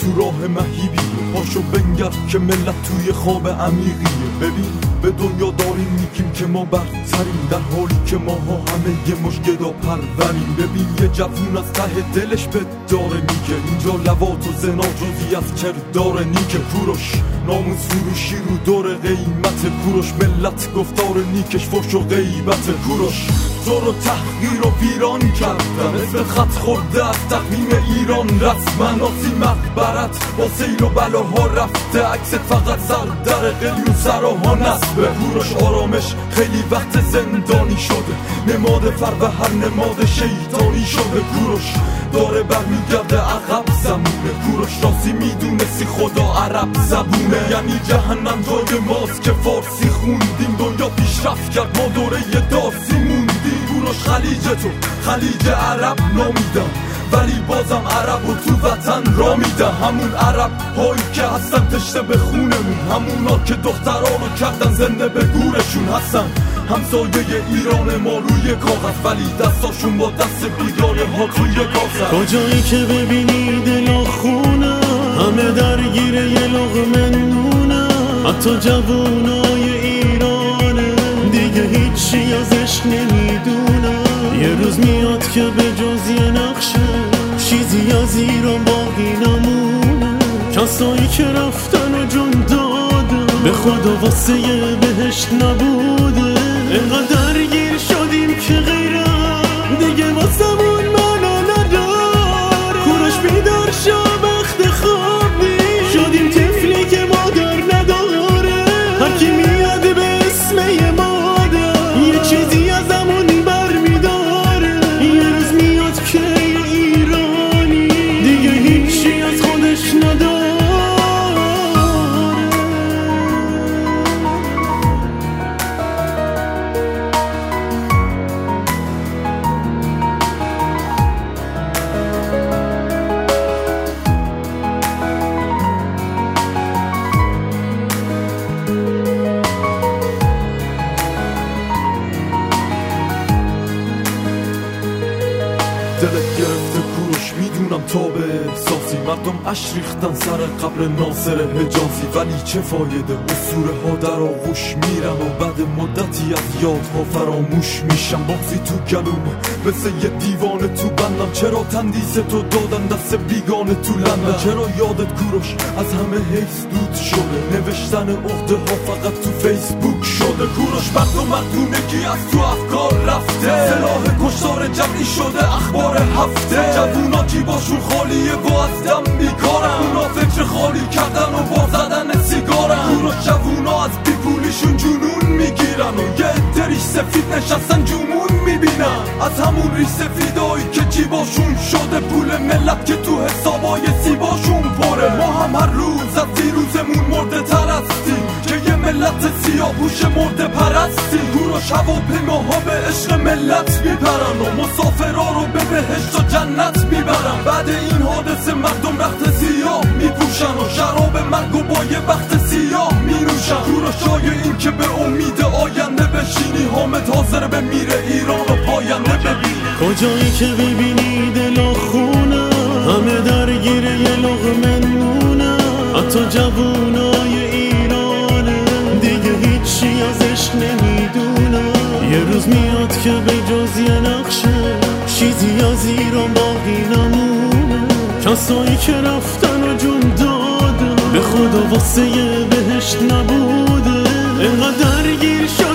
تو راه مهیبیه، پاشو بنگر که ملت توی خواب عمیقیه. ببین به دنیا داریم میگیم که ما برتریم، در حالی که ماها همه یه مش گدا پروریم. ببین یه جوون از ته دلش به داره میگه اینجا لواط و زنا جزی از کردار نیکه. کوروش ناموس فروشی رو دور قیمت، کوروش ملت گفتار نیکش فحش و غیبت. کوروش زور و تحقیر و ویران کردن، اسم خط خورده از تقویم ایران رسما. ناسی مقبرت با سیل و بلاها رفته، عکست فقط سر در قلیون سراها نصبه. کوروش آرامش خیلی وقت زندانی شده، نماد فر و هر نماد شیطانی شده. کوروش داره برمیگرده عقب زمونه، کوروش راستی میدونستی خدا عرب زبونه. یعنی جهنم جای ماست که فارسی خوندیم، دنیا پیشرفت کرد ما دوره دارسی موندیم. کوروش خلیج تو خلیج عرب نامیدم، ولی بازم عرب و تو وطن را میدم. همون عرب هایی که هستن تشته به خونمون، همونا که دخترها رو کردن زنده به گورشون. هستن همسایه ایران ما روی کاغذ، ولی دستاشون با دست بیگانه ها توی کاغذ. کجایی که ببینی دلا خونه، همه درگیر یه لقمه نونه. حتی جوونای ایرانه دیگه هیچی ازش نمیدونه. یه روز میاد که به جز یه نقشه چیزی از ایران باقی نمونه. کسایی که رفتن و جون دادن به خدا واسه یه بهشت نبوده. اینقدر درگیر شدیم که غیره دیگه واسمون معنا نداره. کوروش بیدار شو وقت خوابی، شدیم طفلی که مادر نداره. هرکی میاد به اسم یه مادر یه چیزی ازمون برمیداره. یه روز میاد که ایرانی دیگه هیچی از خودش نداره. دلت گرفته کوروش میدونم تا به احساسی، مردم اش ریختن سر قبر ناصر حجازی. ولی چه فایده، اسطوره ها در آغوش میرن و بعد مدتی از یادها فراموش میشن. بغضی تو گلومه مثل یه دیوانه تو بندم، چرا تندیس تو دادن دست بیگانه تو لندن. چرا یادت کوروش از همه حیث دود شده، نوشتن عقده ها فقط تو فیسبوک شده. کوروش مرد و مردونگی از تو افکار رفته، سلاح کشتار جمعی شده اخبار هفته. جوونا جیباشون خالیه و از دم بیکارن، اونا فکر خالی کردن و بار زدن سیگارن. کوروش جوونا از بیپولیشون جنون میگیرن و یه دریش سفید نشستن جمون میبینن. از همون ریش سفیدایی که جیباشون شده پول ملت که تو حسابای سیباشون پره. ما هم هر روز از دیروزمون مرده تر هستیم که یه ملت سیاه پوش مرده پرستیم. کوروش هواپیماها به عشق ملت میپرن و مسافرها رو به بهشت و جنت میبرن. بعد این حادثه مردم رخت سیاه میپوشن و شراب مرگ و با یه بخت سیاه مینوشن. کوروش جای این که به امید آینده بشینی، حامد حاضر به میره ایران و پاینده ببینی. کجایی که ببینی دلا خونه، همه درگیر یه لقمه نونه. حتی جوونای ایرانه دیگه هیچی ازش نمیدونه. یه روز میاد که به جز یه نقشه چیزی از ایران باقی نمونه. کسایی که رفتن و جون دادن به خدا واسه یه بهشت نبوده. اینقدر درگیر شد